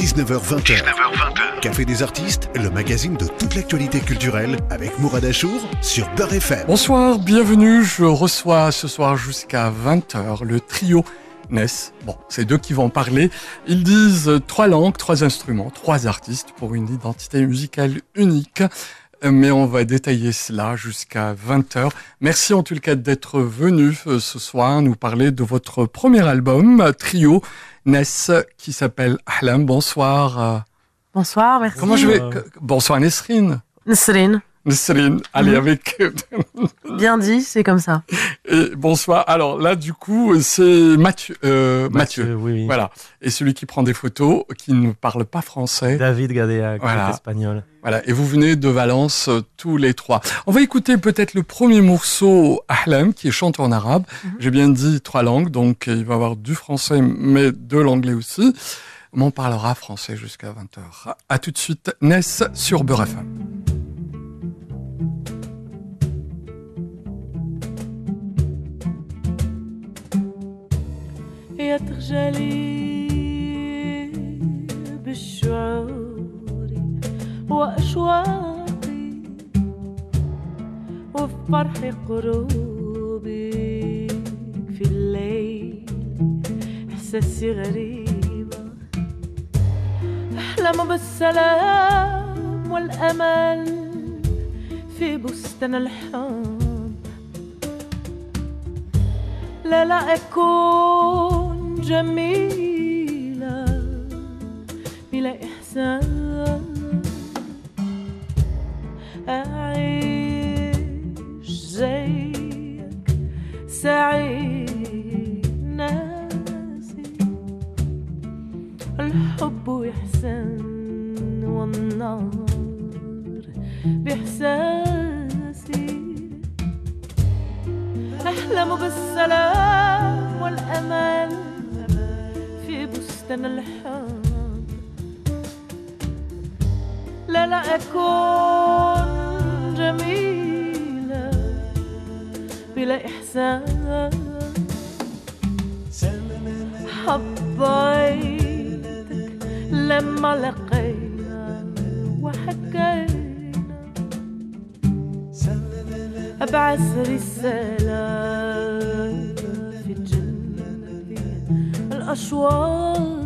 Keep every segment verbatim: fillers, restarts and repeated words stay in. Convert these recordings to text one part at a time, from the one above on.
dix-neuf heures vingt. Café des artistes, le magazine de toute l'actualité culturelle avec Mourad Achour sur Beurre F M. Bonsoir, bienvenue. Je reçois ce soir jusqu'à vingt heures le trio Ness. Bon, c'est deux qui vont parler. Ils disent trois langues, trois instruments, trois artistes pour une identité musicale unique. Mais on va détailler cela jusqu'à vingt heures. Merci en tout cas d'être venu ce soir nous parler de votre premier album, trio Ness, qui s'appelle Ahlam. Bonsoir. Bonsoir, merci. Comment je vais Bonsoir Nesrine. Nesrine. Nesrine, allez, mmh. avec... Bien dit, c'est comme ça. Et bonsoir. Alors là, du coup, c'est Mathieu. Euh, Mathieu, Mathieu oui, oui. Voilà. Et celui qui prend des photos, qui ne parle pas français. David Gadea, qui voilà. est espagnol. Voilà. Et vous venez de Valence, euh, tous les trois. On va écouter peut-être le premier morceau, Ahlam, qui est chanté en arabe. Mmh. J'ai bien dit trois langues, donc il va y avoir du français, mais de l'anglais aussi. Mais on parlera français jusqu'à vingt heures. À tout de suite, Ness sur Beurre F M. يا تخجلي بالشعور وأشواقي وفي فرح قروبي في الليل إحساسي غريبة أحلم بالسلام والأمل في بستان الحب لا لا أكون جميلة بلا إحسان أعيش زيك سعيد ناسي الحب وإحسان والنار بإحساسي أحلم بالسلام والأمل في بستان الحب لا لا أكون جميلة بلا إحسان حبيتك لما لقينا وحكينا أبعث رسالة في الجنة في الأشواق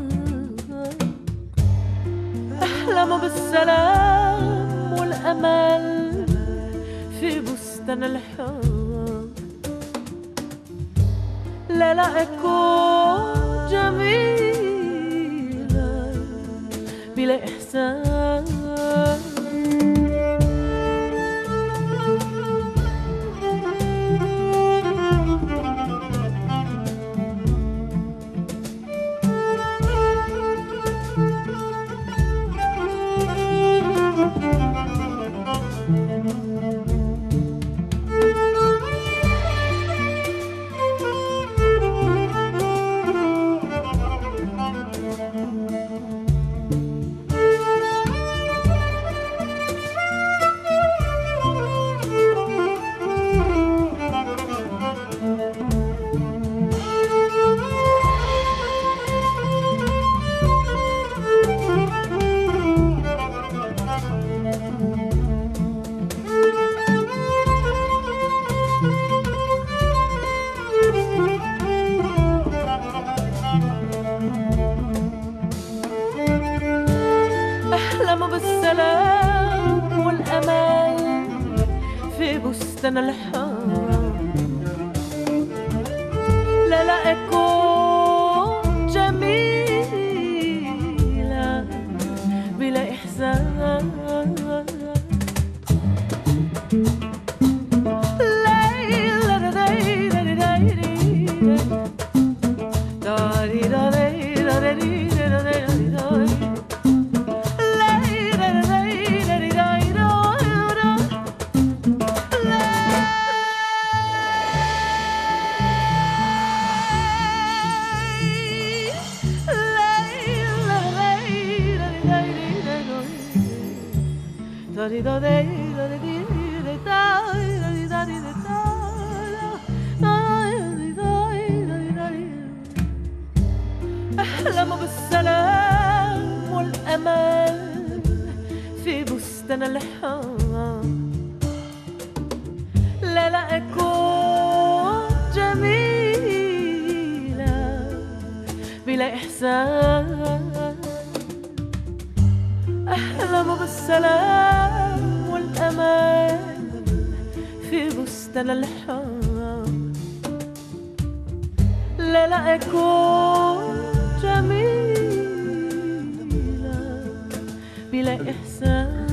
أحلم بالسلام والأمل في بستان الحب لا لا أكون جميلة بلا إحسان أحلم بالسلام والأمل في بستان الحب لا لا أكون جميلة بلا إحسان أحلم بالسلام في بستان الحام لا لا أكون جميلة بلا إحسان أحلم بالسلام والأمان في بستان الحام لا لا أكون جميلة بلا إحسان.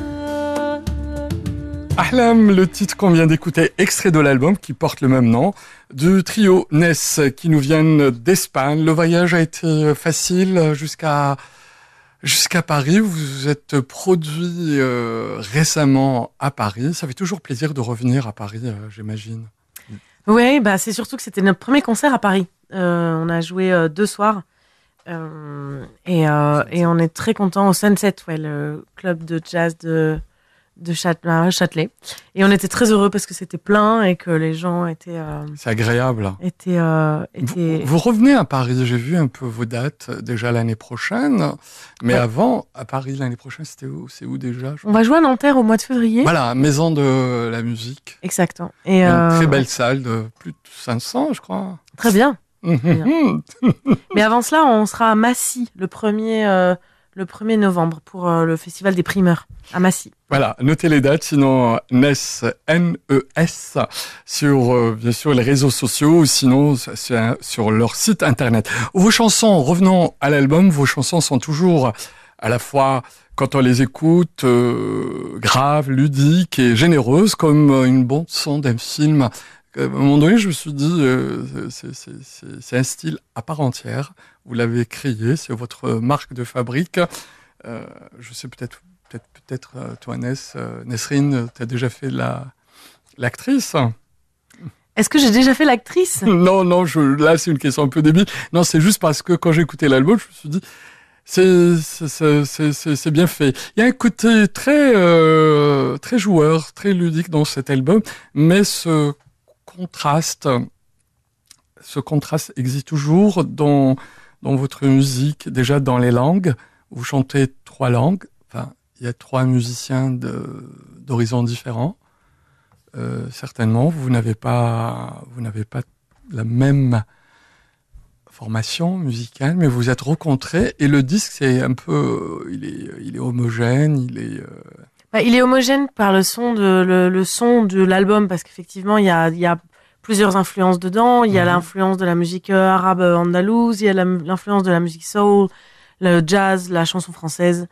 Ahlam, le titre qu'on vient d'écouter, extrait de l'album qui porte le même nom, du trio Ness qui nous viennent d'Espagne. Le voyage a été facile jusqu'à jusqu'à Paris. Vous vous êtes produit euh, récemment à Paris. Ça fait toujours plaisir de revenir à Paris, euh, j'imagine. Oui, bah c'est surtout que c'était notre premier concert à Paris. Euh, on a joué euh, deux soirs euh, et euh, et on est très content au Sunset, ouais, le club de jazz de de Châtelet. Et on était très heureux parce que c'était plein et que les gens étaient... Euh, c'est agréable. Étaient, euh, étaient... Vous, vous revenez à Paris, j'ai vu un peu vos dates déjà l'année prochaine. Mais ouais. Avant, à Paris l'année prochaine, c'était où? C'est où déjà? On va jouer à Nanterre au mois de février. Voilà, Maison de la Musique. Exactement. Et Une euh... très belle salle de plus de cinq cents, je crois. Très bien. Très bien. Mais avant cela, on sera à Massy le premier... Euh... le premier novembre pour euh, le festival des primeurs à Massy. Voilà, notez les dates, sinon Ness, N E S, sur euh, bien sûr les réseaux sociaux ou sinon sur, sur leur site internet. Vos chansons, revenons à l'album, vos chansons sont toujours à la fois, quand on les écoute, euh, graves, ludiques et généreuses, comme une bande son d'un film. À un moment donné, je me suis dit, euh, c'est, c'est, c'est, c'est un style à part entière. Vous l'avez créé, c'est votre marque de fabrique. Euh, je sais peut-être, peut-être, peut-être, euh, toi, Ness, euh, Nesrine, tu as déjà fait la, l'actrice. Est-ce que j'ai déjà fait l'actrice? Non, non, je, là, c'est une question un peu débile. Non, c'est juste parce que quand j'ai écouté l'album, je me suis dit, c'est, c'est, c'est, c'est, c'est bien fait. Il y a un côté très, euh, très joueur, très ludique dans cet album, mais ce contraste, ce contraste existe toujours dans, dans votre musique, déjà dans les langues. Vous chantez trois langues, enfin, il y a trois musiciens de, d'horizons différents. Euh, certainement, vous n'avez pas, vous n'avez pas la même formation musicale, mais vous êtes rencontrés et le disque, c'est un peu, il est, il est homogène, il est, euh... bah, il est homogène par le son de, le, le son de l'album, parce qu'effectivement, il y a, il y a plusieurs influences dedans. Il y a mmh. l'influence de la musique arabe andalouse, il y a la, l'influence de la musique soul, le jazz, la chanson française.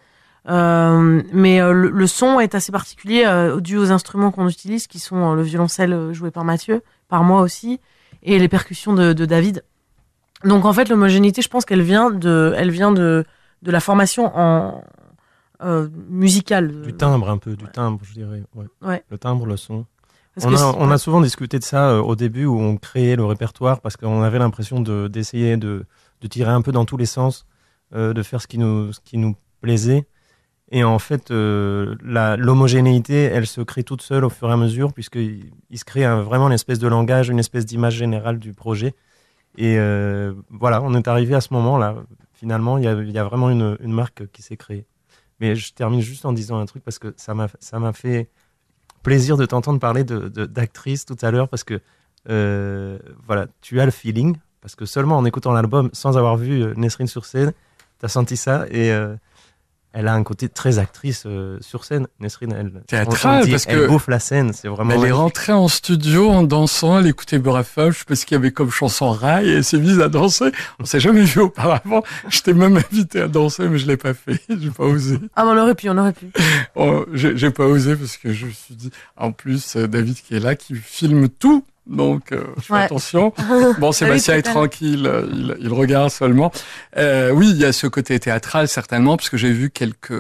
Euh, mais euh, le, le son est assez particulier euh, dû aux instruments qu'on utilise, qui sont euh, le violoncelle euh, joué par Mathieu, par moi aussi, et les percussions de, de David. Donc en fait, l'homogénéité, je pense qu'elle vient de, elle vient de, de la formation en euh, musicale. Du timbre un peu, du ouais. timbre, je dirais. Ouais. Ouais. Le timbre, le son. On a, on a souvent discuté de ça euh, au début où on créait le répertoire parce qu'on avait l'impression de, d'essayer de, de tirer un peu dans tous les sens, euh, de faire ce qui nous, ce qui nous plaisait. Et en fait, euh, la, l'homogénéité, elle se crée toute seule au fur et à mesure puisqu'il il se crée un, vraiment une espèce de langage, une espèce d'image générale du projet. Et euh, voilà, on est arrivé à ce moment-là. Finalement, il y a, il y a vraiment une, une marque qui s'est créée. Mais je termine juste en disant un truc parce que ça m'a, ça m'a fait plaisir de t'entendre parler de, de, d'actrice tout à l'heure parce que euh, voilà, tu as le feeling parce que seulement en écoutant l'album sans avoir vu euh, Nesrine sur scène, t'as senti ça et euh, elle a un côté très actrice euh, sur scène. Nesrine, elle, théâtrale, dit, parce elle que bouffe la scène, c'est vraiment. Elle est rentrée en studio en dansant, elle écoutait Beurre à Femme, je sais pas ce qu'il y avait comme chanson rail, et elle s'est mise à danser. On s'est jamais vu auparavant. Je t'ai même invité à danser, mais je l'ai pas fait. J'ai pas osé. Ah, mais on aurait pu, on aurait pu. Oh, j'ai, j'ai pas osé parce que je me suis dit, en plus, David qui est là, qui filme tout. Donc, euh, je fais ouais. attention. Bon, Sébastien est tranquille, il, il regarde seulement. Euh, oui, il y a ce côté théâtral, certainement, parce que j'ai vu quelques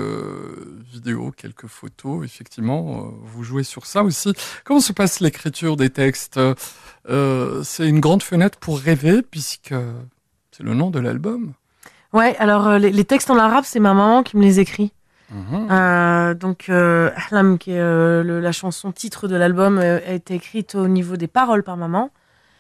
vidéos, quelques photos. Effectivement, euh, vous jouez sur ça aussi. Comment se passe l'écriture des textes? euh, C'est une grande fenêtre pour rêver, puisque c'est le nom de l'album. Ouais, alors euh, les, les textes en arabe, c'est ma maman qui me les écrit. Mmh. Euh, donc euh, Ahlam, qui est euh, le, la chanson titre de l'album, euh, a été écrite au niveau des paroles par maman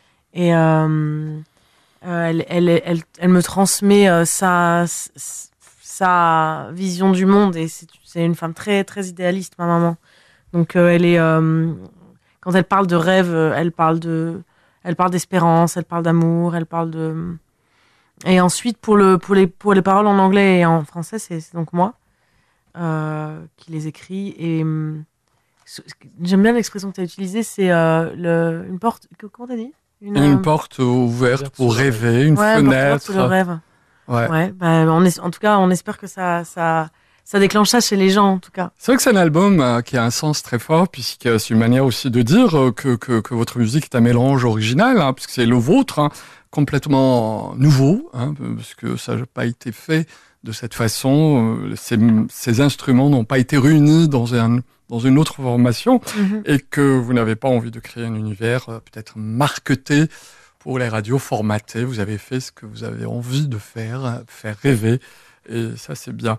et euh, euh, elle, elle, elle, elle me transmet euh, sa, sa vision du monde. Et c'est, c'est une femme très, très idéaliste, ma maman. Donc, euh, elle est, euh, quand elle parle de rêve, elle parle de, elle parle d'espérance, elle parle d'amour, elle parle de. Et ensuite, pour le, pour les, pour les paroles en anglais et en français, c'est, c'est donc moi euh, qui les écris. Et euh, j'aime bien l'expression que tu as utilisée, c'est euh, le, une porte. Comment t'as dit? Une, une euh... porte ouverte pour rêver, une ouais, fenêtre. Pour le rêve. Ouais. Ouais. Bah, on est, en tout cas, on espère que ça, ça. Ça déclenche ça chez les gens, en tout cas. C'est vrai que c'est un album euh, qui a un sens très fort, puisque c'est une manière aussi de dire euh, que, que, que votre musique est un mélange original, hein, puisque c'est le vôtre, hein, complètement nouveau, hein, parce que ça n'a pas été fait de cette façon. Euh, ces, ces instruments n'ont pas été réunis dans, un, dans une autre formation, mm-hmm. et que vous n'avez pas envie de créer un univers euh, peut-être marketé pour les radios, formaté. Vous avez fait ce que vous avez envie de faire, faire rêver, et ça c'est bien.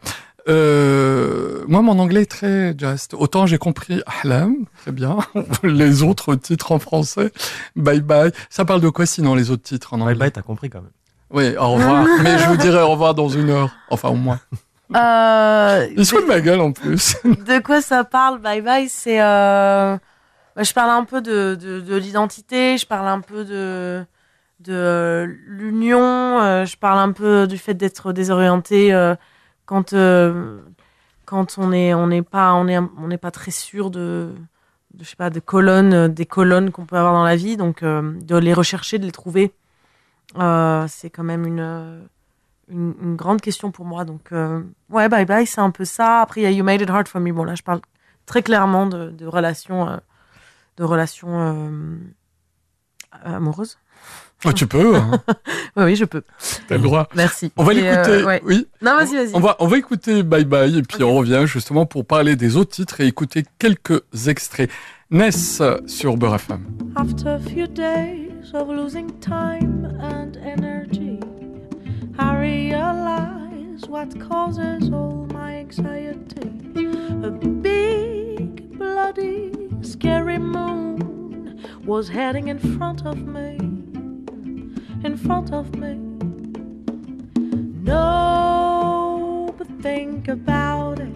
Euh, moi, mon anglais est très just. Autant j'ai compris Ahlam, très bien. Les autres titres en français, Bye Bye. Ça parle de quoi sinon les autres titres en anglais? Bye Bye, t'as compris quand même. Oui, au revoir. Mais je vous dirai au revoir dans une heure. Enfin, au moins. Euh, Il se fout de ma gueule en plus. De quoi ça parle, Bye Bye? C'est, euh, bah, je parle un peu de, de, de l'identité, je parle un peu de, de l'union, euh, je parle un peu du fait d'être désorienté, euh, quand euh, quand on est on n'est pas on est on n'est pas très sûr de, de je sais pas de colonnes des colonnes qu'on peut avoir dans la vie, donc euh, de les rechercher, de les trouver, euh, c'est quand même une, une une grande question pour moi. Donc euh, ouais, Bye Bye, c'est un peu ça. Après il y a You Made It Hard for Me. Bon là je parle très clairement de de relations euh, de relations euh, amoureuses. Oh, tu peux. Hein. Oui, oui, je peux. T'as le droit. Merci. On va et l'écouter. Euh, ouais. Oui. Non, vas-y, vas-y. On va, on va écouter Bye Bye et puis okay. on revient justement pour parler des autres titres et écouter quelques extraits. Ness sur Beurre F M. After a few days of losing time and energy, I realize what causes all my anxiety. A big, bloody, scary moon was heading in front of me. In front of me. No, but think about it.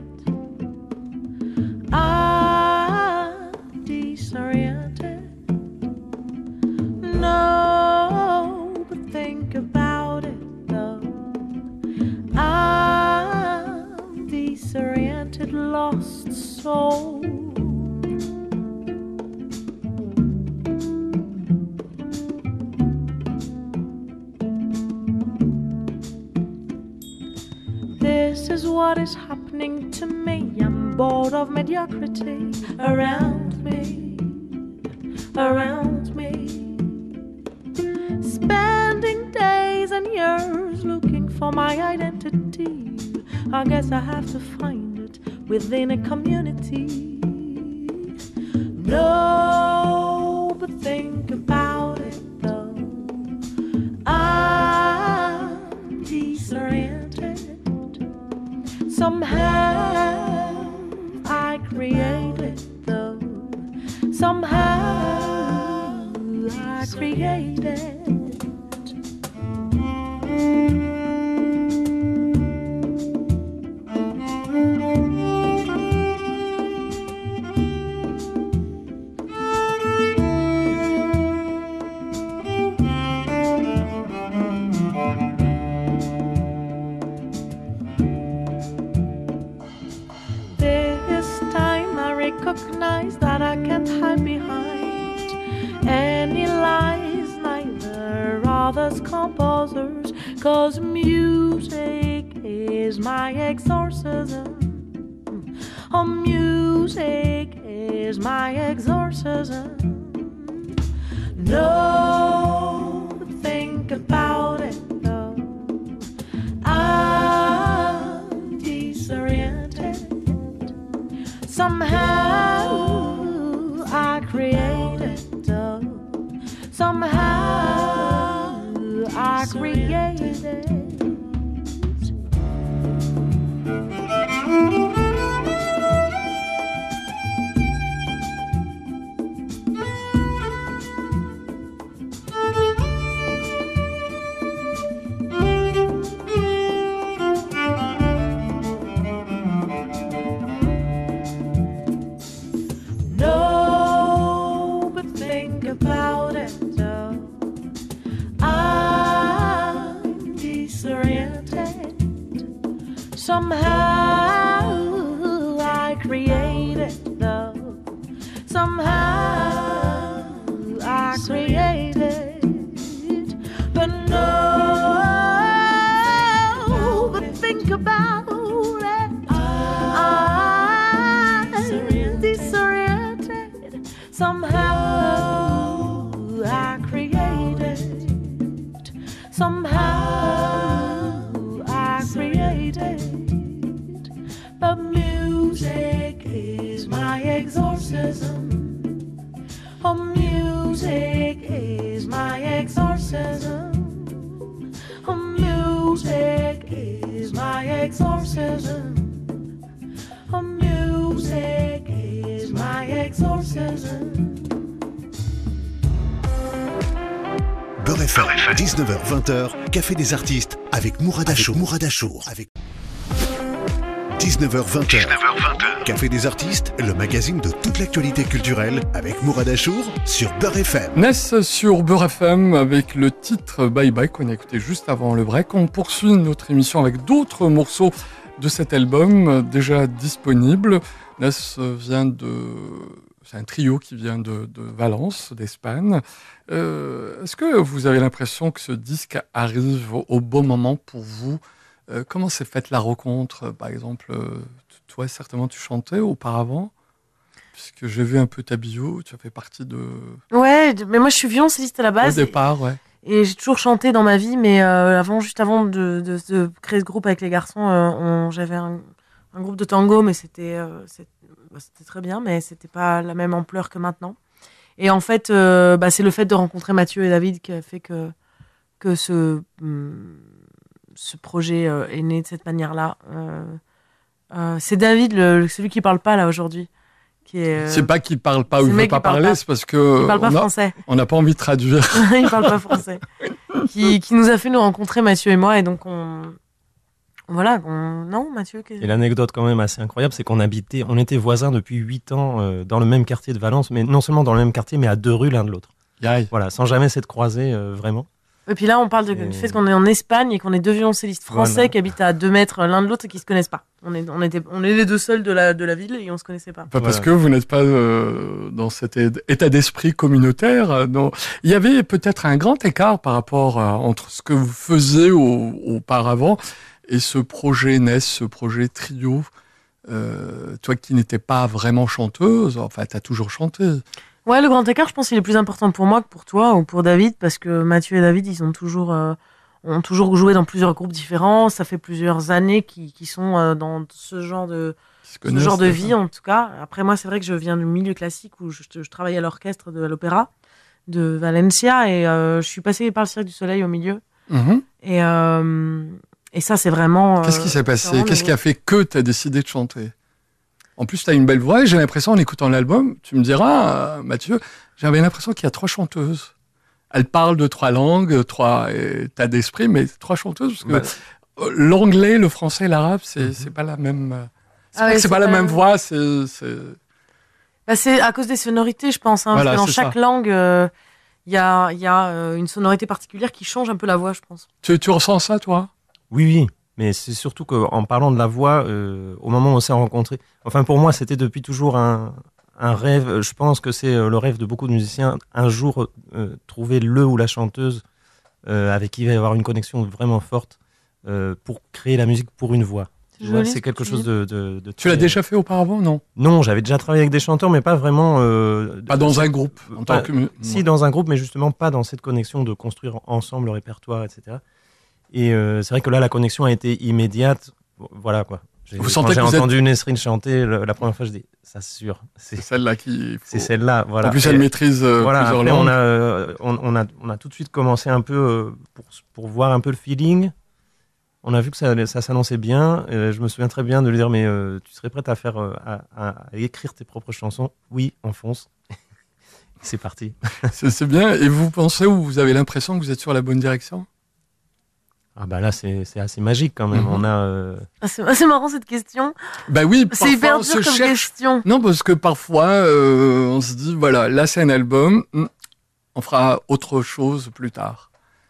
I'm disoriented. No, but think about it though. I'm disoriented, lost soul. This is what is happening to me. I'm bored of mediocrity around me, around me. Spending days and years looking for my identity. I guess I have to find it within a community. No, but think about it though. I'm disoriented. Somehow I created though. Somehow I created. Recognize that I can't hide behind any lies, neither others composers, cause music is my exorcism. Oh, music is my exorcism. No, think about it though. I'm disoriented. Somehow I created though. Somehow I created. Somehow I created love. Somehow I created, but no, but think about it. I disoriented. Somehow I created. Somehow I created. But music is my exorcism. Oh, music is my exorcism. Oh, music is my exorcism. Oh, music is my exorcism. Beurre F M, dix-neuf heures vingt heures, Café des artistes avec Mourad Achour. Mourad Achour. Avec dix-neuf heures vingt heures, Café des artistes, le magazine de toute l'actualité culturelle avec Mourad Achour sur Beurre F M. Ness sur Beurre F M avec le titre Bye Bye qu'on a écouté juste avant le break. On poursuit notre émission avec d'autres morceaux de cet album déjà disponible. Ness vient de... C'est un trio qui vient de, de Valence, d'Espagne. Euh, est-ce que vous avez l'impression que ce disque arrive au, au bon moment pour vous ? euh, Comment s'est faite la rencontre ? Par exemple, euh, toi, certainement, tu chantais auparavant, puisque j'ai vu un peu ta bio, tu as fait partie de... Ouais, mais moi, je suis violoncelliste à la base. Au départ, ouais. Et j'ai toujours chanté dans ma vie, mais euh, avant, juste avant de, de, de créer ce groupe avec les garçons, euh, on, j'avais un, un groupe de tango, mais c'était... Euh, c'était C'était très bien, mais c'était pas la même ampleur que maintenant. Et en fait, euh, bah, c'est le fait de rencontrer Mathieu et David qui a fait que, que ce, hum, ce projet euh, est né de cette manière-là. Euh, euh, c'est David, le, celui qui parle pas là aujourd'hui. Qui est, euh, c'est pas qu'il parle pas ou il veut pas parler, pas. C'est parce que il parle pas on a, français. On n'a pas envie de traduire. Il parle pas français. qui, qui nous a fait nous rencontrer, Mathieu et moi, et donc on... Voilà, on... non, Mathieu. Qu'est-ce... Et l'anecdote quand même assez incroyable, c'est qu'on habitait, on était voisins depuis huit ans euh, dans le même quartier de Valence, mais non seulement dans le même quartier, mais à deux rues l'un de l'autre. Aïe. Voilà, sans jamais s'être croisés euh, vraiment. Et puis là, on parle de, et... du fait qu'on est en Espagne et qu'on est deux violoncellistes français voilà. qui habitent à deux mètres l'un de l'autre et qui se connaissent pas. On est, on était, on est les deux seuls de la, de la ville et on se connaissait pas. Pas voilà. Parce que vous n'êtes pas euh, dans cet état d'esprit communautaire. Euh, non. Il y avait peut-être un grand écart par rapport à, entre ce que vous faisiez au, auparavant et ce projet Ness, ce projet trio. Euh, toi qui n'étais pas vraiment chanteuse, enfin, t'as toujours chanté. Ouais, le grand écart, je pense qu'il est plus important pour moi que pour toi ou pour David, parce que Mathieu et David, ils ont toujours, euh, ont toujours joué dans plusieurs groupes différents. Ça fait plusieurs années qu'ils, qu'ils sont euh, dans ce genre de, ce genre de vie, en tout cas. Après, moi, c'est vrai que je viens du milieu classique où je, je travaille à l'orchestre de l'opéra de Valencia et euh, je suis passée par le Cirque du Soleil au milieu. Mm-hmm. Et, euh, et ça, c'est vraiment... Qu'est-ce qui s'est passé ? Qu'est-ce qui a fait que tu as décidé de chanter ? En plus, tu as une belle voix et j'ai l'impression, en écoutant l'album, tu me diras, euh, Mathieu, j'avais l'impression qu'il y a trois chanteuses. Elles parlent de trois langues, trois états d'esprit, mais trois chanteuses, parce que bah, l'anglais, le français et l'arabe, c'est, mm-hmm. c'est pas la même... C'est, ah ouais, c'est, c'est pas, pas la même voix, c'est... C'est... Bah, c'est à cause des sonorités, je pense. Hein, voilà, parce que dans chaque ça. langue, il euh, y a, y a euh, une sonorité particulière qui change un peu la voix, je pense. Tu, tu ressens ça, toi ? Oui, oui. Mais c'est surtout qu'en parlant de la voix, euh, au moment où on s'est rencontrés, enfin pour moi c'était depuis toujours un, un rêve, je pense que c'est le rêve de beaucoup de musiciens, un jour euh, trouver le ou la chanteuse euh, avec qui il va y avoir une connexion vraiment forte euh, pour créer la musique pour une voix. C'est, joli, c'est quelque chose de, de, de... Tu l'as déjà fait auparavant, non ? Non, j'avais déjà travaillé avec des chanteurs, mais pas vraiment... Euh, pas dans un groupe en pas, tant que... Si, dans un groupe, mais justement pas dans cette connexion de construire ensemble le répertoire, et cetera. Et euh, c'est vrai que là, la connexion a été immédiate. Voilà, quoi. J'ai, vous quand j'ai que entendu êtes... Nesrine chanter, le, la première fois, je dis, ça c'est sûr. C'est, c'est celle-là qui... Faut... C'est celle-là, voilà. En plus, elle et, maîtrise euh, voilà, plusieurs après, langues. On a, euh, on, on, a, on a tout de suite commencé un peu euh, pour, pour voir un peu le feeling. On a vu que ça, ça s'annonçait bien. Euh, je me souviens très bien de lui dire, mais euh, tu serais prête à, faire, euh, à, à, à écrire tes propres chansons ? Oui, on fonce. C'est parti. c'est, c'est bien. Et vous pensez ou vous avez l'impression que vous êtes sur la bonne direction ? Ah bah là c'est c'est assez magique quand même. Mm-hmm. On a. Euh... Ah, c'est, c'est marrant cette question. Bah oui. C'est hyper dur comme cherche... question. Non parce que parfois euh, on se dit voilà là c'est un album, on fera autre chose plus tard.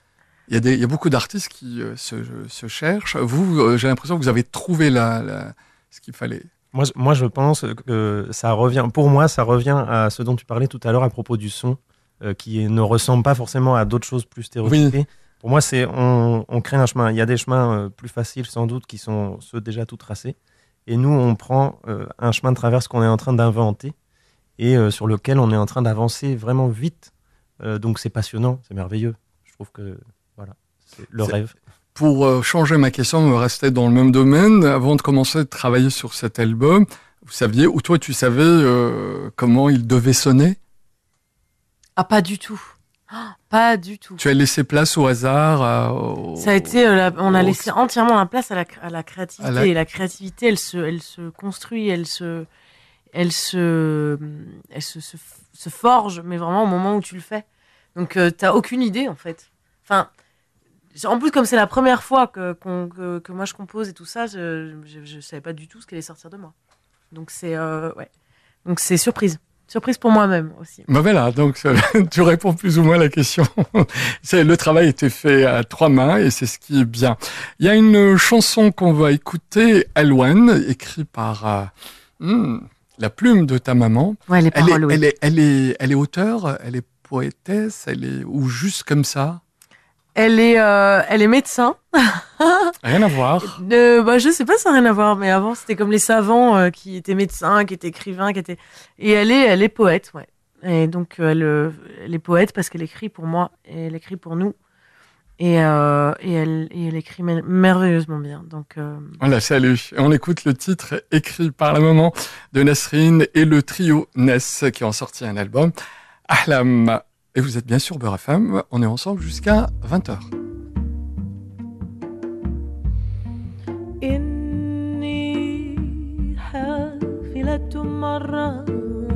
Il y a des, il y a beaucoup d'artistes qui euh, se, se cherchent. Vous, euh, j'ai l'impression que vous avez trouvé la, la, ce qu'il fallait. Moi, moi, je pense que ça revient, pour moi, ça revient à ce dont tu parlais tout à l'heure à propos du son, euh, qui ne ressemble pas forcément à d'autres choses plus stéréotypées. Oui. Pour moi, c'est on, on crée un chemin. Il y a des chemins euh, plus faciles, sans doute, qui sont ceux déjà tout tracés. Et nous, on prend euh, un chemin de traverse qu'on est en train d'inventer et euh, sur lequel on est en train d'avancer vraiment vite. Euh, donc, c'est passionnant, c'est merveilleux. Je trouve que, voilà, c'est le c'est... rêve. Pour euh, changer ma question, me rester dans le même domaine, avant de commencer à travailler sur cet album, vous saviez, ou toi tu savais euh, comment il devait sonner ? Ah, pas du tout. Oh, pas du tout. Tu as laissé place au hasard à, au, Ça a été, euh, la, on a laissé au... entièrement la place à la, à la créativité. À la... Et la créativité, elle se, elle se construit, elle se, elle se, elle se, se, se forge, mais vraiment au moment où tu le fais. Donc euh, t'as aucune idée en fait. Enfin. En plus, comme c'est la première fois que, que, que moi je compose et tout ça, je, je, je savais pas du tout ce qui allait sortir de moi. Donc c'est, euh, ouais. Donc c'est surprise. Surprise pour moi-même aussi. Ben voilà, donc tu réponds plus ou moins à la question. C'est, le travail était fait à trois mains et c'est ce qui est bien. Il y a une chanson qu'on va écouter, Eloane, écrite par euh, hmm, la plume de ta maman. Ouais, les paroles, elle est, oui. elle est, elle est, elle est auteure, elle est poétesse, elle est, ou juste comme ça? Elle est, euh, elle est médecin. Rien à voir. Euh, bah, je sais pas si ça n'a rien à voir, mais avant, c'était comme les savants euh, qui étaient médecins, qui étaient écrivains, qui étaient... Et elle est, elle est poète, ouais. Et donc, elle, euh, elle est poète parce qu'elle écrit pour moi et elle écrit pour nous. Et, euh, et, elle, et elle écrit merveilleusement bien. Donc, euh... On la salue. On écoute le titre écrit par la maman de Nasrine et le trio Ness qui ont sorti un album. Ahlam. Et vous êtes bien sûr Beurre F M, on est ensemble jusqu'à vingt heures. إني حافلة مرة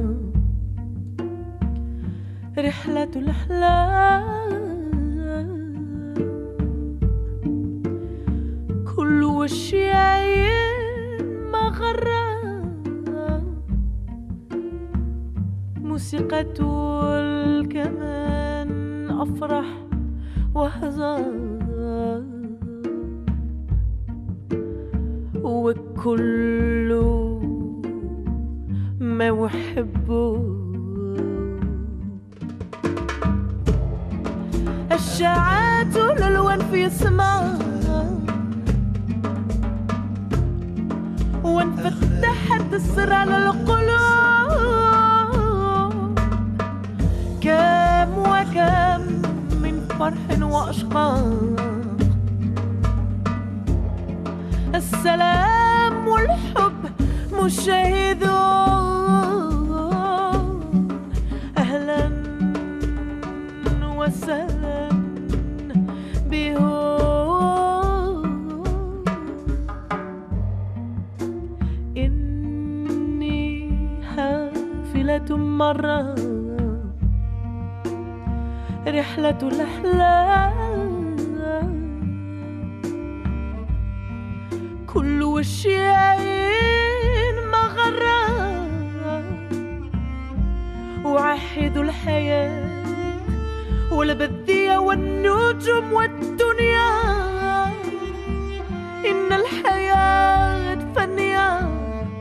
رحلة الأحلام كل وشي مغرة موسيقى الكمان أفرح وأحزان وكل ما أحبه الشاعات الألوان في السماء وانفتحت السر للقلوب كم وكم من فرح وأشقاق السلام والحب مشاهدون أهلا وسهلا بهم إني حافلة مرة رحلة الأحلام كل وشيء مغرة وعهد الحياة والبذية والنجوم والدنيا إن الحياة فانية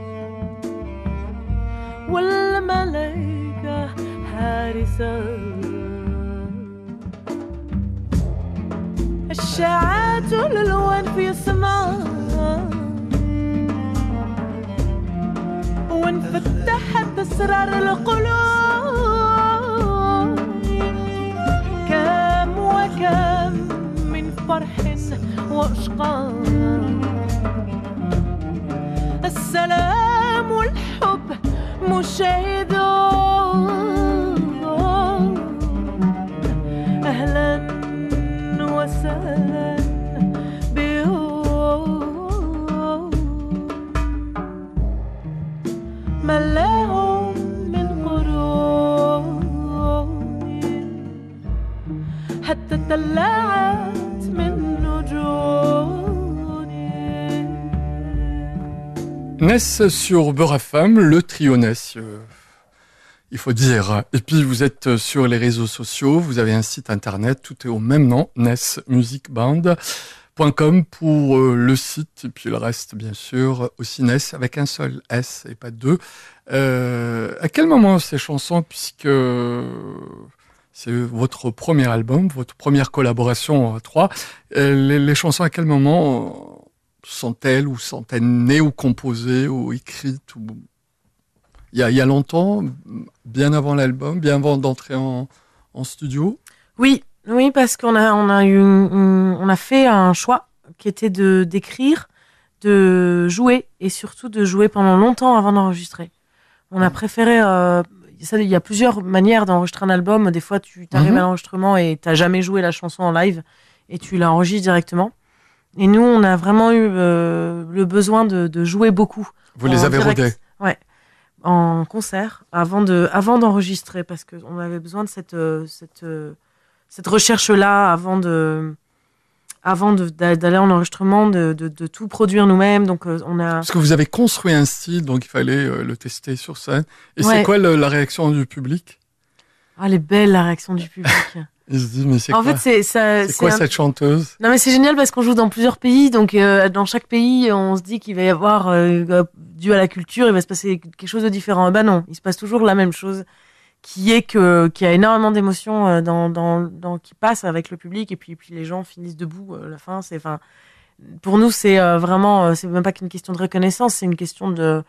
والملائكة حارسة الشاعات الألوان في السماء وانفتحت أسرار القلوب كم وكم من فرح وأشقاق السلام والحب مشاهدون أهلا وسهلا بهم ملاهم من قرون حتى تلعت من نجوم. Ness sur Beurre F M, le trio Ness. Euh, il faut dire. Et puis, vous êtes sur les réseaux sociaux, vous avez un site internet, tout est au même nom, ness music band point com pour euh, le site, et puis le reste, bien sûr, aussi Ness, avec un seul S et pas deux. Euh, à quel moment ces chansons, puisque c'est votre premier album, votre première collaboration à trois, euh, les, les chansons, à quel moment sont-elles, ou sont-elles nées, ou composées, ou écrites, ou... Il y a, il y a longtemps, bien avant l'album, bien avant d'entrer en, en studio? Oui, oui, parce qu'on a, on a eu, une, une, on a fait un choix qui était de d'écrire, de jouer et surtout de jouer pendant longtemps avant d'enregistrer. On a préféré, euh, ça, il y a plusieurs manières d'enregistrer un album. Des fois, tu t'arrives mm-hmm. à l'enregistrement et t'as jamais joué la chanson en live et tu l'enregistres directement. Et nous, on a vraiment eu euh, le besoin de, de jouer beaucoup. Vous les avez rodés? Ouais. En concert avant de avant d'enregistrer, parce que on avait besoin de cette cette cette recherche là avant de avant de, d'aller en enregistrement, de, de de tout produire nous-mêmes. Donc on a parce que vous avez construit un style, donc il fallait euh, le tester sur scène. Et ouais. C'est quoi le, la réaction du public? Ah, elle est belle, la réaction du public. Il se dit, mais c'est en quoi, fait, c'est, ça, c'est c'est quoi un... cette chanteuse? Non, mais c'est génial parce qu'on joue dans plusieurs pays. Donc, euh, dans chaque pays, on se dit qu'il va y avoir, euh, dû à la culture, il va se passer quelque chose de différent. Ben non, il se passe toujours la même chose, qui est que, qu'il y a énormément d'émotions dans, dans, dans, qui passent avec le public. Et puis, puis les gens finissent debout à la fin. C'est, enfin, pour nous, c'est euh, vraiment, c'est même pas qu'une question de reconnaissance, c'est une question de,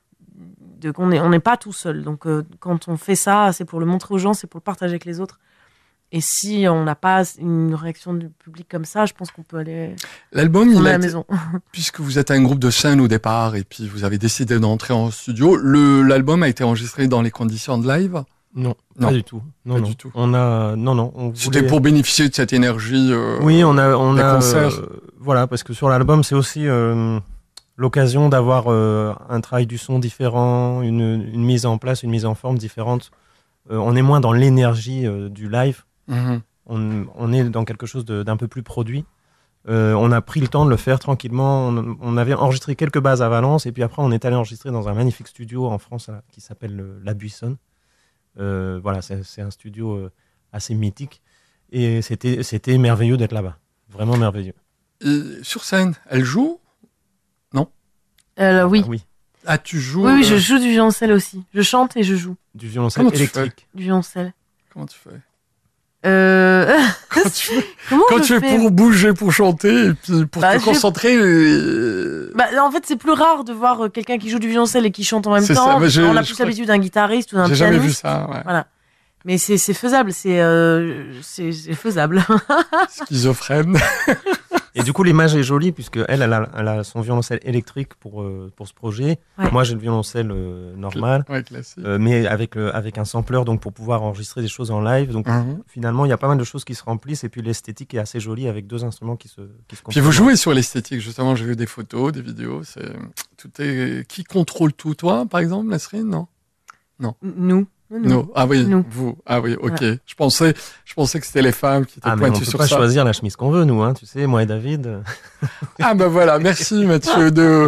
de qu'on est, on n'est pas tout seul. Donc, euh, quand on fait ça, c'est pour le montrer aux gens, c'est pour le partager avec les autres. Et si on n'a pas une réaction du public comme ça, je pense qu'on peut aller L'album, il à a la été... maison. Puisque vous êtes un groupe de scène au départ et puis vous avez décidé d'entrer en studio, le, l'album a été enregistré dans les conditions de live? Non, non, pas du tout. Non, pas non. du tout. On a, non, non. On C'était voulait... pour bénéficier de cette énergie. Euh, oui, on a, on a. Euh, voilà, parce que sur l'album, c'est aussi euh, l'occasion d'avoir euh, un travail du son différent, une, une mise en place, une mise en forme différente. Euh, on est moins dans l'énergie euh, du live. Mm-hmm. On, on est dans quelque chose de, d'un peu plus produit. Euh, on a pris le temps de le faire tranquillement. On, on avait enregistré quelques bases à Valence et puis après on est allé enregistrer dans un magnifique studio en France là, qui s'appelle le, La Buissonne. Euh, voilà, c'est, c'est un studio euh, assez mythique et c'était, c'était merveilleux d'être là-bas. Vraiment merveilleux. Et sur scène, elle joue? Non? euh, Oui. Ah, oui. Ah, tu joues? Oui, oui, euh... je joue du violoncelle aussi. Je chante et je joue. Du violoncelle Comment électrique. Du violoncelle. Comment tu fais? Euh... Quand tu fais, Comment quand je tu fais fais pour bouger, pour chanter, et puis pour bah, te concentrer. Euh... Bah, en fait, c'est plus rare de voir quelqu'un qui joue du violoncelle et qui chante en même c'est temps. Ça, on a plus l'habitude d'un guitariste ou d'un j'ai pianiste. J'ai jamais vu ça. Ouais. Voilà. Mais c'est, c'est faisable, c'est, euh, c'est, c'est faisable. Schizophrène. Et du coup, l'image est jolie puisque elle, elle a, elle a son violoncelle électrique pour euh, pour ce projet. Ouais. Moi, j'ai le violoncelle euh, normal, ouais, classique. Euh, mais avec euh, avec un sampler, donc pour pouvoir enregistrer des choses en live. Donc mm-hmm. finalement, il y a pas mal de choses qui se remplissent et puis l'esthétique est assez jolie avec deux instruments qui se qui se. Puis vous jouez sur l'esthétique justement. J'ai vu des photos, des vidéos. C'est tout est qui contrôle tout, toi, par exemple, Nasrine, non? Non. Nous. Nous. No. Ah oui, nous. Vous. Ah oui, ok. Voilà. Je pensais, je pensais que c'était les femmes qui étaient ah, pointues sur ça. On peut pas choisir la chemise qu'on veut, nous, hein. Tu sais, moi et David. Ah ben voilà, merci Mathieu de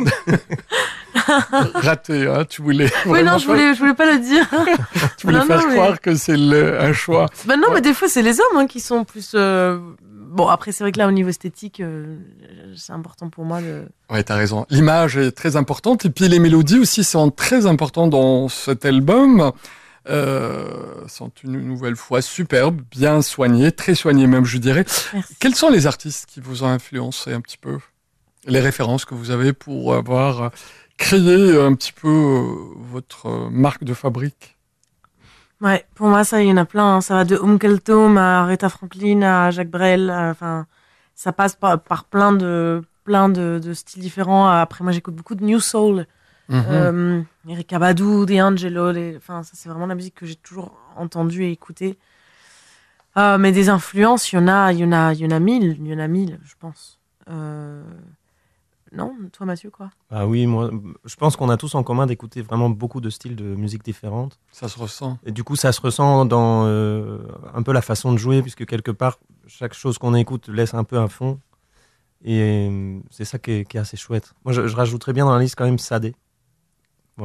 rater. Hein. Tu voulais. Oui non, je voulais, je voulais pas le dire. Tu voulais non, faire non, croire mais... que c'est le, un choix. Ben non, ouais. mais des fois c'est les hommes hein, qui sont plus. Euh... Bon, après, c'est vrai que là, au niveau esthétique, euh, c'est important pour moi de... Ouais, t'as raison. L'image est très importante. Et puis, les mélodies aussi sont très importantes dans cet album. Euh, sont une nouvelle fois superbes, bien soignées, très soignées même, je dirais. Merci. Quels sont les artistes qui vous ont influencé un petit peu? Les références que vous avez pour avoir créé un petit peu votre marque de fabrique? Ouais, pour moi, ça, il y en a plein. Hein. Ça va de Umkeltum à Aretha Franklin à Jacques Brel. Enfin, ça passe par, par plein de plein de, de styles différents. Après, moi, j'écoute beaucoup de New Soul. Mm-hmm. Euh, Erykah Badu, D'Angelo. Enfin, ça, c'est vraiment la musique que j'ai toujours entendue et écoutée. Euh, mais des influences, il y en a, il y en a, il y en a mille. Il y en a mille, je pense. Euh... Non, toi, Mathieu, quoi? Ah oui, moi, je pense qu'on a tous en commun d'écouter vraiment beaucoup de styles de musique différentes. Ça se ressent. Et du coup, ça se ressent dans euh, un peu la façon de jouer, puisque quelque part, chaque chose qu'on écoute laisse un peu un fond. Et c'est ça qui est, qui est assez chouette. Moi, je, je rajouterais bien dans la liste quand même Sadé. Voilà.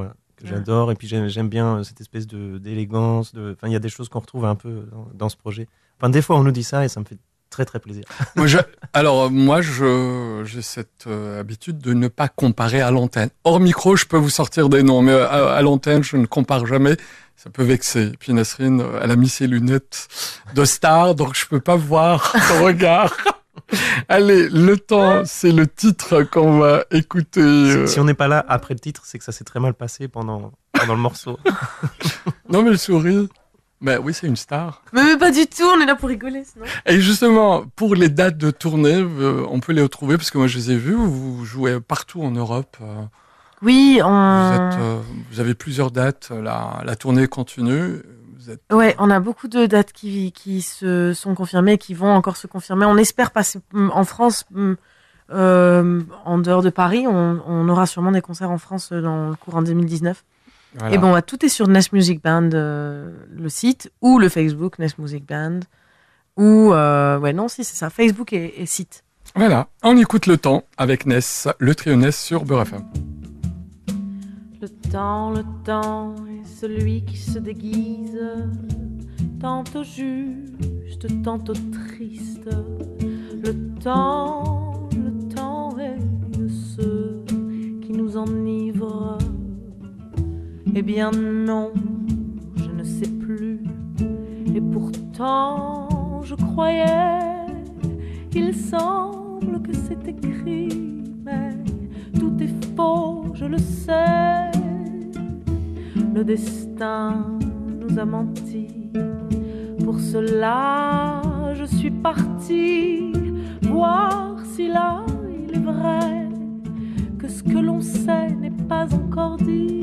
que j'adore. Et puis j'aime, j'aime bien cette espèce de, d'élégance. De... Enfin, il y a des choses qu'on retrouve un peu dans, dans ce projet. Enfin, des fois, on nous dit ça et ça me fait très, très plaisir. Moi, je, alors, moi, je, j'ai cette euh, habitude de ne pas comparer à l'antenne. Hors micro, je peux vous sortir des noms, mais à, à l'antenne, je ne compare jamais. Ça peut vexer. Et puis Nasrine, elle a mis ses lunettes de star, donc je peux pas voir son regard. Allez, le temps, c'est le titre qu'on va écouter. Euh... Si, si on n'est pas là après le titre, c'est que ça s'est très mal passé pendant, pendant le morceau. Non, mais le sourire. Ben oui, c'est une star. Mais, mais pas du tout, on est là pour rigoler, sinon. Et justement, pour les dates de tournée, euh, on peut les retrouver, parce que moi je les ai vus, vous jouez partout en Europe. Euh, oui, on... Vous, êtes, euh, vous avez plusieurs dates, la, la tournée continue. Vous êtes... Ouais, on a beaucoup de dates qui, qui se sont confirmées, qui vont encore se confirmer. On espère passer en France, euh, en dehors de Paris. On, on aura sûrement des concerts en France dans le courant deux mille dix-neuf. Voilà. Et bon, tout est sur Nest Music Band, euh, le site, ou le Facebook Nest Music Band, ou, euh, ouais, non, si, c'est ça, Facebook et, et site. Voilà, on écoute Le Temps avec Ness, le trio Ness sur Beurre F M. Le temps, le temps est celui qui se déguise, tantôt juste, tantôt triste. Le temps, le temps est de ceux qui nous enivrent. Eh bien non, je ne sais plus. Et pourtant, je croyais, il semble que c'est écrit, mais tout est faux, je le sais. Le destin nous a menti. Pour cela, je suis partie voir si là il est vrai que ce que l'on sait n'est pas encore dit.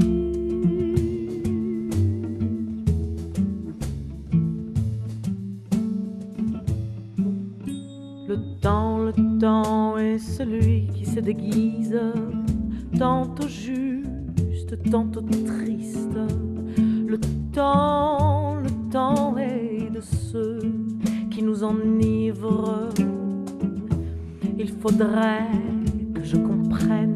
Le temps, le temps est celui qui se déguise, tantôt juste, tantôt triste. Le temps, le temps est de ceux qui nous enivrent. Il faudrait que je comprenne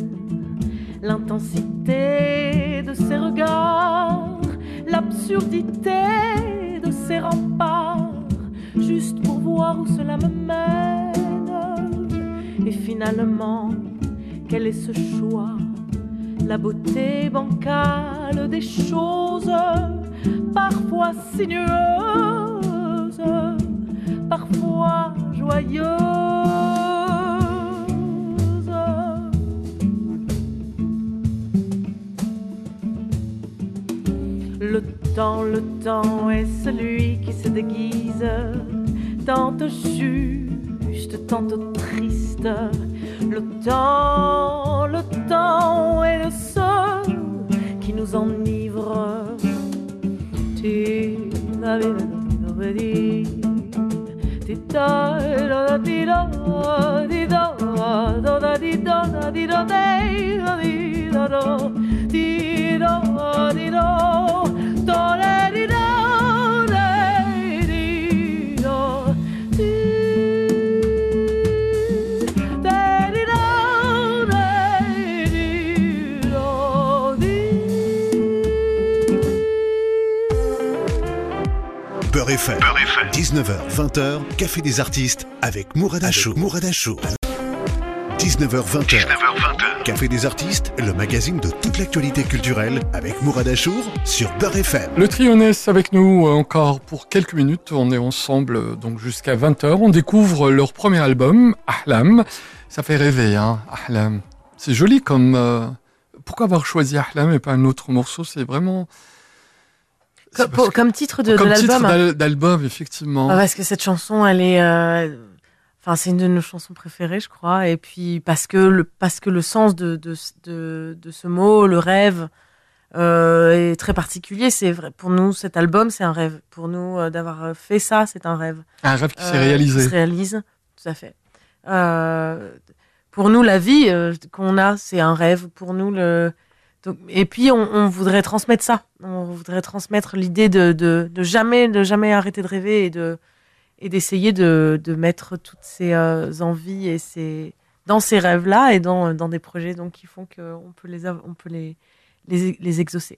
l'intensité de ces regards, l'absurdité de ces remparts, juste pour voir où cela me mène. Et finalement, quel est ce choix? La beauté bancale des choses, parfois sinueuses, parfois joyeuses. Le temps, le temps est celui qui se déguise, tantôt juste, tantôt triste. Le temps, le temps est de ceux qui nous enivrent. Beurre F M, dix-neuf heures vingt, Café des artistes avec Mourad Achour. Mourad Achour. dix-neuf heures vingt, Café des artistes, le magazine de toute l'actualité culturelle avec Mourad Achour sur Beurre F M. Le trio Ness avec nous encore pour quelques minutes. On est ensemble donc jusqu'à vingt heures. On découvre leur premier album, Ahlam. Ça fait rêver, hein, Ahlam. C'est joli comme... Euh... Pourquoi avoir choisi Ahlam et pas un autre morceau? C'est vraiment... Comme, pour, comme titre de, comme de l'album. Comme titre d'album, effectivement. Ah, parce que cette chanson, elle est... Euh... Enfin, c'est une de nos chansons préférées, je crois. Et puis, parce que le, parce que le sens de, de, de, de ce mot, le rêve, euh, est très particulier. C'est vrai. Pour nous, cet album, c'est un rêve. Pour nous, euh, d'avoir fait ça, c'est un rêve. Un rêve qui euh, s'est réalisé. Qui se réalise, tout à fait. Euh, pour nous, la vie euh, qu'on a, c'est un rêve. Pour nous, le... Donc, et puis, on, on voudrait transmettre ça. On voudrait transmettre l'idée de, de, de jamais, de jamais arrêter de rêver et de, et d'essayer de, de mettre toutes ces euh, envies et ces, dans ces rêves-là et dans, dans des projets donc, qui font qu'on peut les, on peut les, les, les exaucer.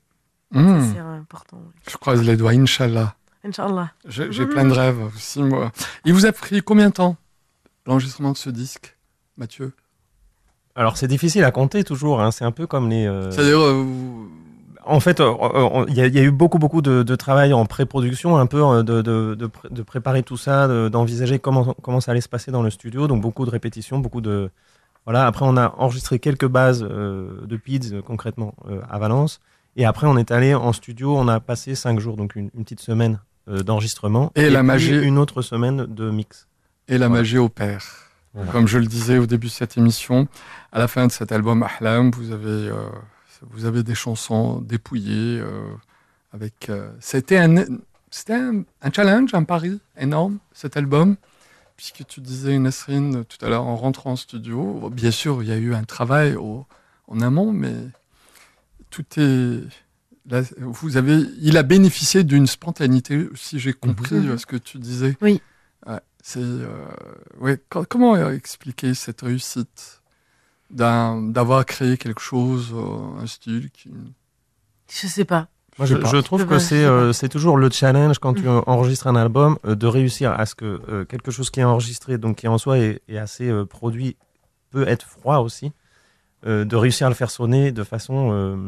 Mmh. Ça, c'est important. Oui. Je croise les doigts, Inch'Allah. Inch'Allah. J'ai, j'ai plein de rêves aussi, moi. Il vous a pris combien de temps, l'enregistrement de ce disque, Mathieu? Alors, c'est difficile à compter toujours. Hein. C'est un peu comme les... Euh... C'est-à-dire... Euh, vous... En fait, il euh, y, y a eu beaucoup, beaucoup de, de travail en pré-production, un peu de, de, de, de préparer tout ça, de, d'envisager comment, comment ça allait se passer dans le studio. Donc, beaucoup de répétitions, beaucoup de... Voilà. Après, on a enregistré quelques bases euh, de P I D S, concrètement, euh, à Valence. Et après, on est allé en studio, on a passé cinq jours, donc une, une petite semaine euh, d'enregistrement. Et, et la magie... une autre semaine de mix. Et la voilà. magie opère. Voilà. Comme je le disais au début de cette émission, à la fin de cet album Ahlam, vous avez... Euh... Vous avez des chansons dépouillées. Euh, avec, euh, c'était un, c'était un, un challenge, un pari énorme, cet album. Puisque tu disais, Nesrine, tout à l'heure, en rentrant en studio, bien sûr, il y a eu un travail au, en amont, mais tout est... Là, vous avez, il a bénéficié d'une spontanéité, si j'ai compris mmh. ce que tu disais. Oui. Ouais, c'est, euh, ouais, comment expliquer cette réussite D'un, d'avoir créé quelque chose, euh, un style qui... Je sais pas. Moi, je, je, je trouve je que c'est, euh, c'est toujours le challenge quand mmh. tu enregistres un album, euh, de réussir à ce que euh, quelque chose qui est enregistré, donc qui en soi est, est assez euh, produit, peut être froid aussi, euh, de réussir à le faire sonner de façon, euh,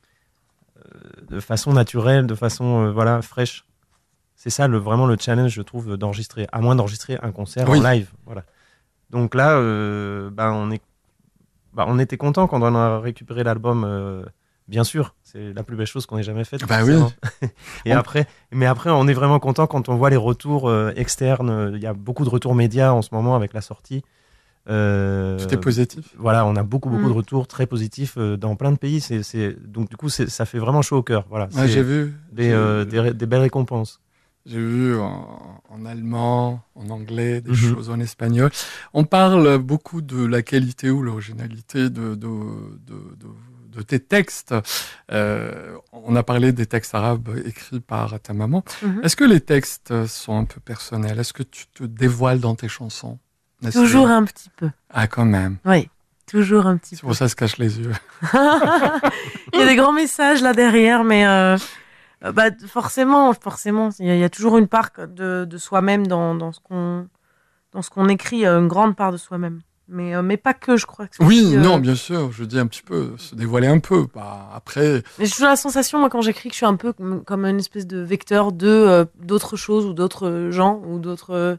de façon naturelle, de façon euh, voilà, fraîche. C'est ça le, vraiment le challenge, je trouve, d'enregistrer, à moins d'enregistrer un concert oui. en live. Voilà. Donc là, euh, bah, on est Bah, on était content quand on a récupéré l'album, euh, bien sûr, c'est la plus belle chose qu'on ait jamais faite. Bah oui. Et on... après, mais après, on est vraiment content quand on voit les retours euh, externes. Il y a beaucoup de retours médias en ce moment avec la sortie. Euh, Tout est positif. Voilà, on a beaucoup beaucoup mmh. de retours très positifs euh, dans plein de pays. C'est, c'est... donc du coup, c'est, ça fait vraiment chaud au cœur. Voilà. Ouais, j'ai vu. Des, j'ai euh, vu. Des, des belles récompenses. J'ai vu en, en allemand, en anglais, des mmh. choses en espagnol. On parle beaucoup de la qualité ou l'originalité de, de, de, de, de tes textes. Euh, on a parlé des textes arabes écrits par ta maman. Mmh. Est-ce que les textes sont un peu personnels? Est-ce que tu te dévoiles dans tes chansons? Toujours un petit peu. Ah, quand même. Oui, toujours un petit C'est peu. pour ça que se cache les yeux. Il y a des grands messages là derrière, mais... Euh... Bah forcément, forcément, il y, y a toujours une part de, de soi-même dans, dans ce qu'on dans ce qu'on écrit, une grande part de soi-même. Mais euh, mais pas que, je crois. Que oui, aussi, non, euh... bien sûr, je dis un petit peu, se dévoiler un peu. Bah, après. Mais j'ai toujours la sensation, moi, quand j'écris, que je suis un peu comme, comme une espèce de vecteur de euh, d'autres choses ou d'autres gens ou d'autres. Euh,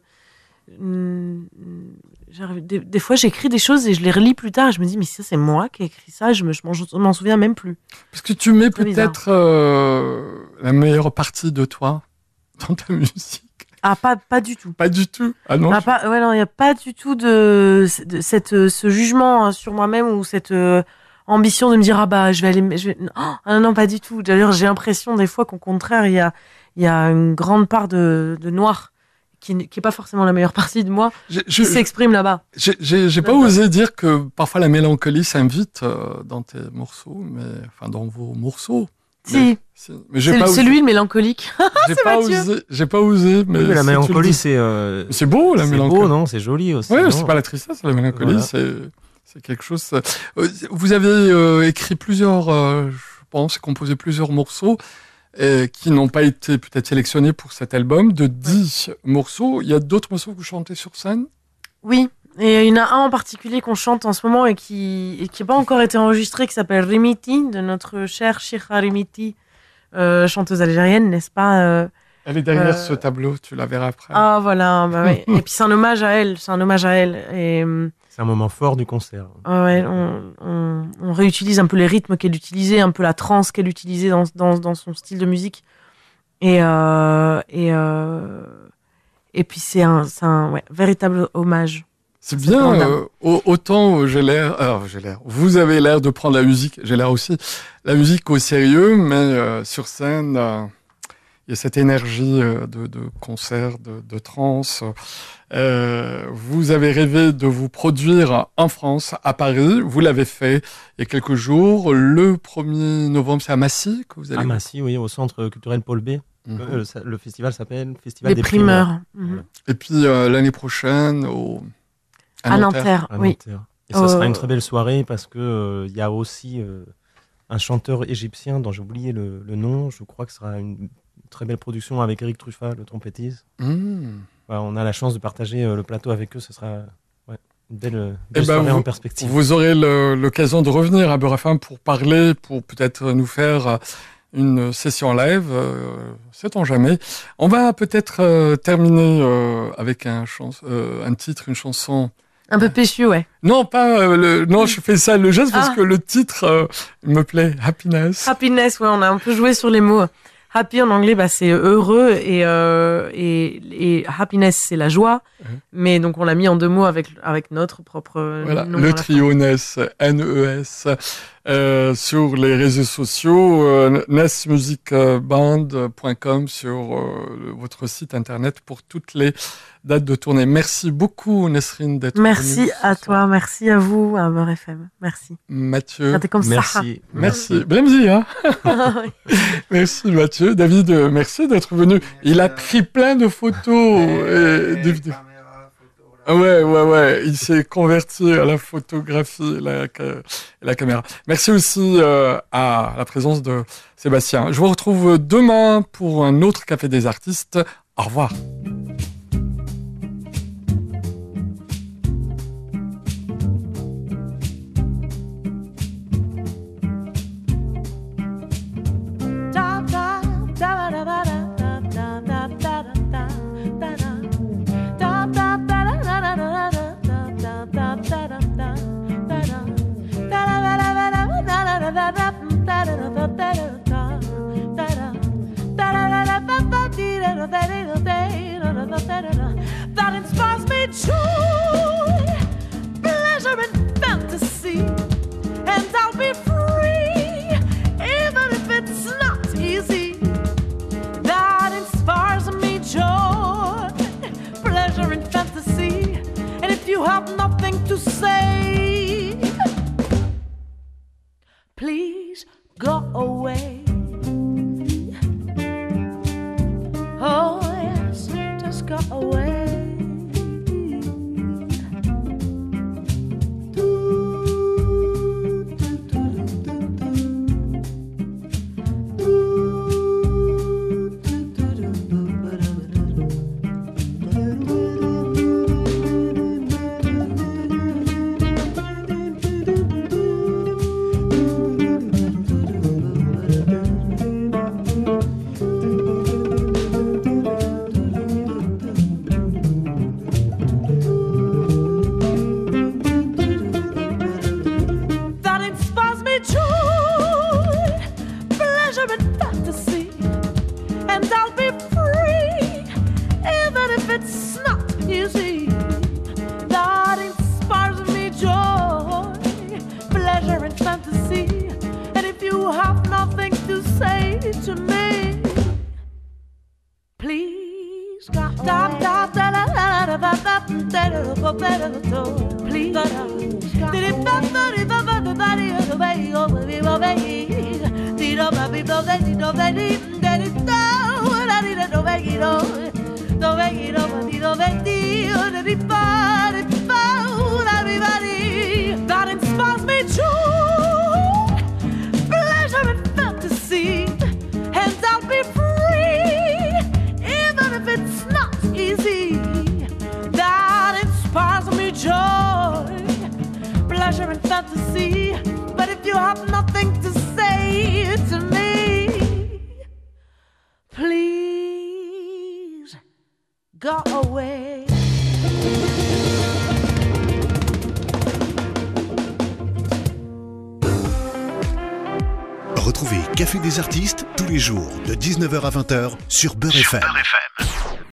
Des, des fois, j'écris des choses et je les relis plus tard et je me dis, mais ça, c'est moi qui ai écrit ça, je, me, je, m'en, je m'en souviens même plus. Parce que tu mets c'est peut-être euh, la meilleure partie de toi dans ta musique. Ah, pas, pas du tout. Pas du tout. Ah non. Ah, je... pas, ouais, non, il n'y a pas du tout de, de cette, ce jugement sur moi-même ou cette euh, ambition de me dire, ah bah, je vais aller. Je vais... Non, ah, non, pas du tout. D'ailleurs, j'ai l'impression des fois qu'au contraire, il y a, y a une grande part de, de noir. Qui n'est pas forcément la meilleure partie de moi, je, qui je, s'exprime là-bas. J'ai, j'ai, j'ai pas osé dire que parfois la mélancolie s'invite euh, dans tes morceaux, mais enfin dans vos morceaux. Si. Mais, si. mais j'ai c'est, pas c'est osé. Lui le mélancolique. j'ai c'est pas Mathieu. osé. J'ai pas osé. Mais, oui, mais la mélancolie, c'est. Euh, c'est beau la c'est mélancolie. C'est beau, non? C'est joli aussi. Oui, non c'est pas la tristesse, la mélancolie, voilà. c'est c'est quelque chose. Ça... Vous avez euh, écrit plusieurs, euh, je pense, composé plusieurs morceaux. Et qui n'ont pas été peut-être sélectionnés pour cet album, de dix ouais. morceaux. Il y a d'autres morceaux que vous chantez sur scène? Oui, et il y en a un en particulier qu'on chante en ce moment et qui et qui n'a pas encore été enregistré, qui s'appelle Rimiti, de notre chère Chira Rimiti, euh, chanteuse algérienne, n'est-ce pas euh, Elle est derrière euh... ce tableau, tu la verras après. Ah voilà, bah ouais. Et puis c'est un hommage à elle, c'est un hommage à elle. Et... C'est un moment fort du concert. Ouais, on, on, on réutilise un peu les rythmes qu'elle utilisait, un peu la trance qu'elle utilisait dans, dans, dans son style de musique. Et, euh, et, euh, et puis c'est un, c'est un ouais, véritable hommage. C'est bien, euh, autant j'ai l'air, alors j'ai l'air, vous avez l'air de prendre la musique, j'ai l'air aussi, la musique au sérieux, mais euh, sur scène, euh, il y a cette énergie euh, de, de concert, de, de trance. Euh, vous avez rêvé de vous produire en France, à Paris. Vous l'avez fait il y a quelques jours. Le premier novembre, c'est à Massy que vous allez. À Massy, oui, au Centre culturel Paul B. Mmh. Euh, le, le festival s'appelle Festival Les des Primeurs. Primeurs. Mmh. Voilà. Et puis euh, l'année prochaine, au... à, à Nanterre. Nanterre à oui. Nanterre. Et ça euh... sera une très belle soirée parce que il euh, y a aussi euh, un chanteur égyptien dont j'ai oublié le, le nom. Je crois que ce sera une très belle production avec Eric Truffat, le trompettiste. Mmh. Voilà, on a la chance de partager le plateau avec eux. Ce sera ouais, une belle, belle soirée ben vous, en perspective. Vous aurez le, l'occasion de revenir à Beurre F M pour parler, pour peut-être nous faire une session live. Euh, sait-on jamais. On va peut-être euh, terminer euh, avec un, chans- euh, un titre, une chanson... Un peu péchu, ouais. Non, pas euh, le. Non, je fais ça le geste parce ah. que le titre euh, me plaît. Happiness. Happiness, ouais. On a un peu joué sur les mots. Happy en anglais, bah c'est heureux et euh, et, et happiness c'est la joie. Mmh. Mais donc on l'a mis en deux mots avec avec notre propre. Voilà. Nom le trio N E S, N E S, euh, sur les réseaux sociaux, euh, nes music band point com sur euh, votre site internet pour toutes les dates de tournée. Merci beaucoup Nesrine d'être venue. Merci à toi, merci à vous, à Beurre F M. Merci. Mathieu. C'était comme merci. ça. Merci. Blemzy, hein. Merci Mathieu. David, merci d'être venu. Il a pris plein de photos et de vidéos. Ouais, ouais, ouais. Il s'est converti à la photographie et la, la caméra. Merci aussi euh, à la présence de Sébastien. Je vous retrouve demain pour un autre Café des artistes. Au revoir. That inspires me joy, pleasure and fantasy, and I'll be free, even if it's not easy. That inspires me joy, pleasure and fantasy, and if you have nothing to say, please go away. Oh, yes, just go away. That inspires me joy, pleasure and fantasy, and I'll be free, even if it's not easy. That inspires me joy, pleasure and fantasy, but if you have nothing to say to me, please go away. Retrouvez Café des artistes tous les jours de dix-neuf heures à vingt heures sur Beurre F M.